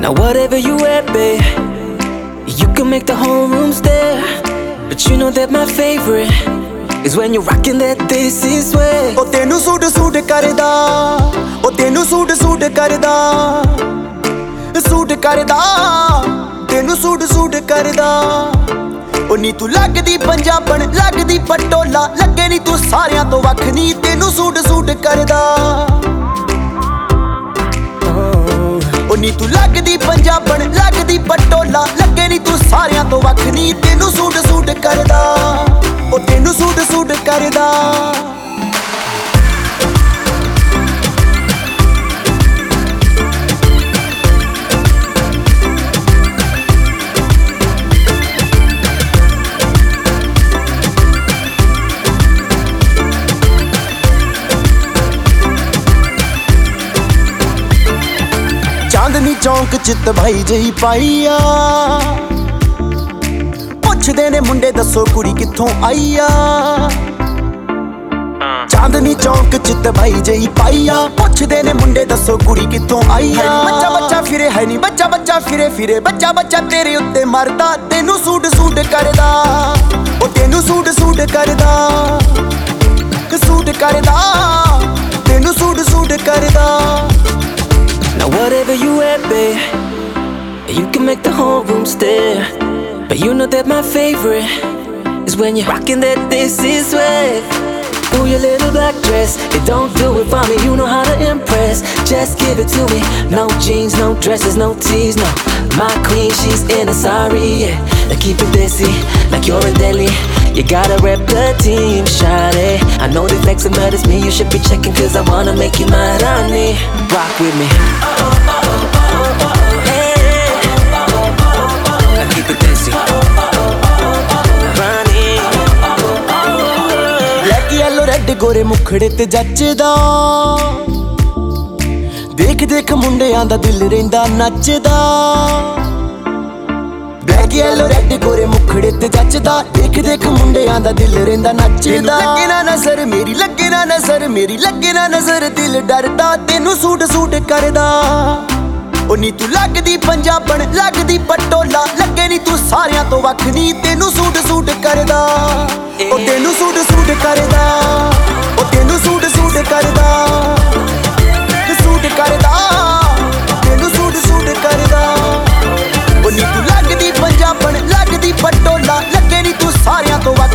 Now whatever you wear, babe, you can make the whole room stare. But you know that my favorite is when you're rocking that this is way. Oh tenu suit karda, oh tenu suit karda, suit karda, tenu suit karda. Oh ਨੀ ਤੂੰ ਲੱਗਦੀ ਪੰਜਾਬਣ ਲੱਗਦੀ ਪਟੋਲਾ ਲੱਗੇ ਨੀ ਤੂੰ ਸਾਰਿਆਂ ਤੋਂ ਵੱਖ ਨੀ ਤੈਨੂੰ ਸੂਟ ਕਰਦਾ ਉਹ ਨੀ ਤੂੰ ਲੱਗਦੀ ਪੰਜਾਬਣ ਲੱਗਦੀ ਪਟੋਲਾ ਲੱਗੇ ਨੀ ਤੂੰ ਸਾਰਿਆਂ ਤੋਂ ਵੱਖ ਨੀ ਤੈਨੂੰ ਸੂਟ ਕਰਦਾ ਉਹ ਤੈਨੂੰ ਸੂਟ ਕਰਦਾ ਚਾਂਦਨੀ ਚੌਂਕ ਚ ਤਬਾਈ ਜਹੀ ਪਾਈ ਆ ਪੁੱਛਦੇ ਨੇ ਮੁੰਡੇ ਦੱਸੋ ਕੁੜੀ ਕਿੱਥੋਂ ਆਈ ਆ ਚਾਂਦਨੀ ਚੌਂਕ ਚ ਤਬਾਈ ਜਹੀ ਪਾਈ ਆ ਪੁੱਛਦੇ ਨੇ ਮੁੰਡੇ ਦੱਸੋ ਕੁੜੀ ਕਿੱਥੋਂ ਆਈ ਆ ਬੱਚਾ ਫਿਰੇ ਹੈ ਨੀ ਬੱਚਾ ਫਿਰੇ ਬੱਚਾ ਤੇਰੇ ਉੱਤੇ ਮਰਦਾ ਤੈਨੂੰ ਸੂਟ ਕਰਦਾ ਉਹ ਤੈਨੂੰ ਸੂਟ ਕਰਦਾ ਸੂਟ ਕਰਦਾ ਤੈਨੂੰ ਸੂਟ ਕਰਦਾ Now whatever you wear, babe, you can make the whole room stare. But you know that my favorite is when you're rocking that this is way. Ooh, your little black dress, it don't do it for me, you know how to impress. Just give it to me, no jeans, no dresses, no tees, no. My queen, she's in a sari, yeah. Now keep it busy, like you're in Delhi. You gotta rep the team, shawty. I know they flexing, but it's me you should be checking, cause I wanna make you my Rani. Rock with me. Hey. Now keep it busy. Rani. Black yellow red ਗੋਰੇ ਮੁਖੜੇ ਤੇ ਜੱਚਦਾ ਦੇਖ ਮੁੰਡਿਆਂ ਦਾ ਦਿਲ ਰਹਿੰਦਾ ਨੱਚਦਾ black yellow red ਗੋਰੇ ਮੁਖੜੇ ਤੇ ਜੱਚਦਾ ਦੇਖ ਮੁੰਡਿਆਂ ਦਾ ਦਿਲ ਰਹਿੰਦਾ ਨੱਚਦਾ ਲੱਗੇ ਨਾ ਨਜ਼ਰ ਮੇਰੀ ਲੱਗੇ ਨਾ ਨਜ਼ਰ ਦਿਲ ਡਰਦਾ ਤੈਨੂੰ ਸੂਟ ਕਰਦਾ ਉਹ ਨੀ ਤੂੰ ਲੱਗਦੀ ਪੰਜਾਬਣ ਲੱਗਦੀ ਪਟੋਲਾ ਲੱਗੇ ਨੀ ਤੂੰ ਸਾਰਿਆਂ ਤੋਂ ਵੱਖ ਨੀ ਤੈਨੂੰ ਸੂਟ ਕਰਦਾ ਉਹ ਤੈਨੂੰ ਸੂਟ ਕਰਦਾ ਉਹ ਤੈਨੂੰ ਸੂਟ ਕਰਦਾ ਸੂਟ ਕਰਦਾ ਤੈਨੂੰ ਸੂਟ ਕਰਦਾ ਉਹ ਨੀ ਤੂੰ ਲੱਗਦੀ ਪੰਜਾਬਣ ਲੱਗਦੀ ਪਟੋਲਾ ਲੱਗੇ ਨੀ ਤੂੰ ਸਾਰਿਆਂ ਤੋਂ ਵੱਖ